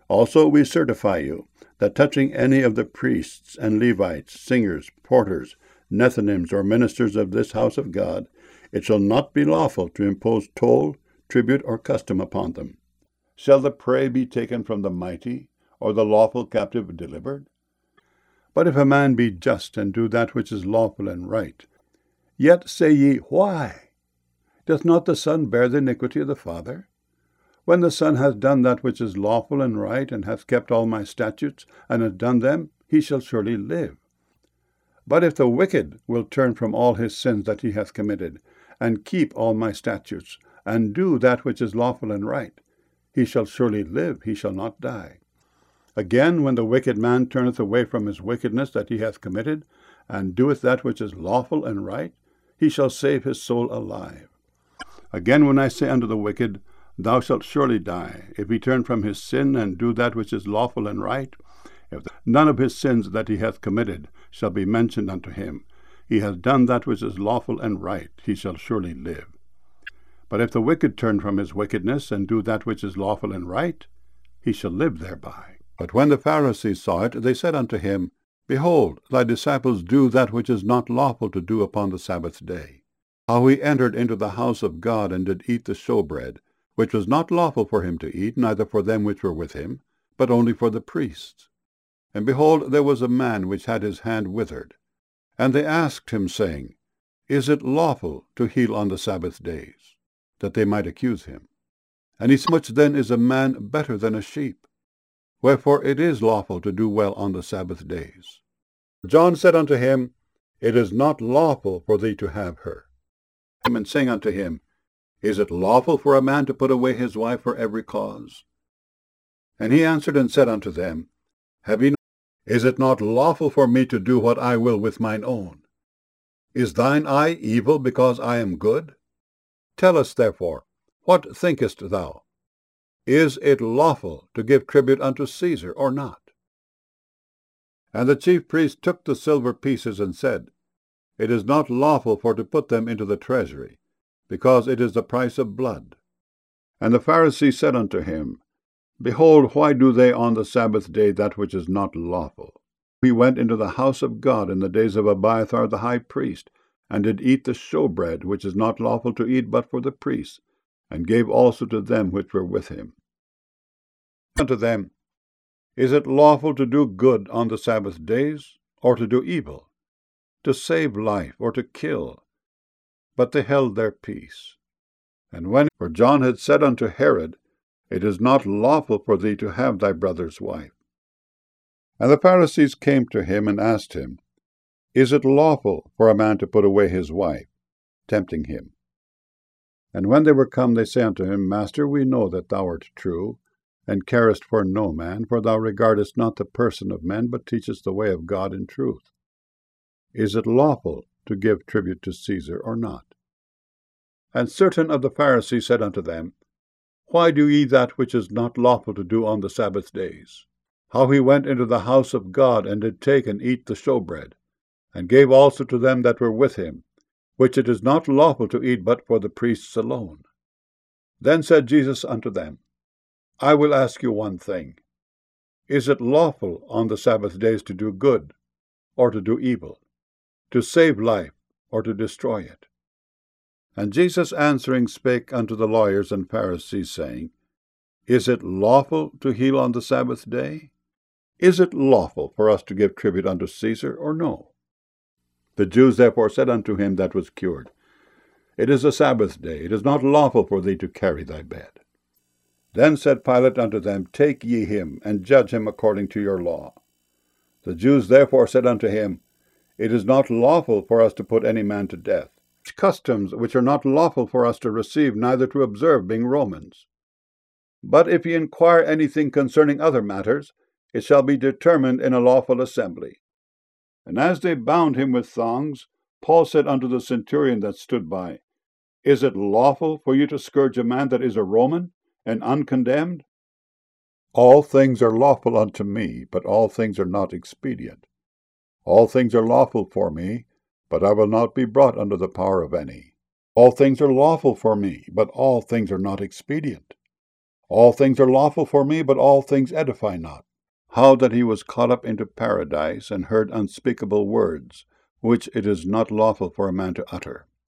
Also we certify you, that touching any of the priests and Levites, singers, porters, Nethinims, or ministers of this house of God, it shall not be lawful to impose toll, tribute, or custom upon them. Shall the prey be taken from the mighty, or the lawful captive delivered? But if a man be just, and do that which is lawful and right, yet say ye, Why? Doth not the Son bear the iniquity of the Father? When the Son hath done that which is lawful and right, and hath kept all my statutes, and hath done them, he shall surely live. But if the wicked will turn from all his sins that he hath committed, and keep all my statutes, and do that which is lawful and right, he shall surely live, he shall not die. Again, when the wicked man turneth away from his wickedness that he hath committed, and doeth that which is lawful and right, he shall save his soul alive. Again, when I say unto the wicked, Thou shalt surely die, if he turn from his sin, and do that which is lawful and right, if none of his sins that he hath committed shall be mentioned unto him, he hath done that which is lawful and right, he shall surely live. But if the wicked turn from his wickedness, and do that which is lawful and right, he shall live thereby. But when the Pharisees saw it, they said unto him, Behold, thy disciples do that which is not lawful to do upon the Sabbath day. How he entered into the house of God, and did eat the showbread, which was not lawful for him to eat, neither for them which were with him, but only for the priests. And behold, there was a man which had his hand withered. And they asked him, saying, Is it lawful to heal on the Sabbath days? That they might accuse him. And he said, Much then is a man better than a sheep. Wherefore it is lawful to do well on the Sabbath days. John said unto him, It is not lawful for thee to have her. And saying unto him, Is it lawful for a man to put away his wife for every cause? And he answered and said unto them, Is it not lawful for me to do what I will with mine own? Is thine eye evil because I am good? Tell us therefore, what thinkest thou? Is it lawful to give tribute unto Caesar, or not? And the chief priest took the silver pieces, and said, It is not lawful for to put them into the treasury, because it is the price of blood. And the Pharisees said unto him, Behold, why do they on the Sabbath day that which is not lawful? He went into the house of God in the days of Abiathar the high priest, and did eat the showbread, which is not lawful to eat but for the priests, and gave also to them which were with him. Unto them, Is it lawful to do good on the Sabbath days, or to do evil, to save life, or to kill? But they held their peace. And for John had said unto Herod, It is not lawful for thee to have thy brother's wife. And the Pharisees came to him and asked him, Is it lawful for a man to put away his wife? Tempting him. And when they were come, they say unto him, Master, we know that thou art true, and carest for no man, for thou regardest not the person of men, but teachest the way of God in truth. Is it lawful to give tribute to Caesar, or not? And certain of the Pharisees said unto them, Why do ye that which is not lawful to do on the Sabbath days? How he went into the house of God, and did take and eat the showbread, and gave also to them that were with him, which it is not lawful to eat but for the priests alone. Then said Jesus unto them, I will ask you one thing. Is it lawful on the Sabbath days to do good, or to do evil, to save life, or to destroy it? And Jesus answering spake unto the lawyers and Pharisees, saying, Is it lawful to heal on the Sabbath day? Is it lawful for us to give tribute unto Caesar, or no? The Jews therefore said unto him that was cured, It is a Sabbath day, it is not lawful for thee to carry thy bed. Then said Pilate unto them, Take ye him, and judge him according to your law. The Jews therefore said unto him, It is not lawful for us to put any man to death. Customs which are not lawful for us to receive, neither to observe, being Romans. But if ye inquire anything concerning other matters, it shall be determined in a lawful assembly. And as they bound him with thongs, Paul said unto the centurion that stood by, Is it lawful for you to scourge a man that is a Roman, and uncondemned? All things are lawful unto me, but all things are not expedient. All things are lawful for me, but I will not be brought under the power of any. All things are lawful for me, but all things are not expedient. All things are lawful for me, but all things edify not. How that he was caught up into paradise, and heard unspeakable words, which it is not lawful for a man to utter.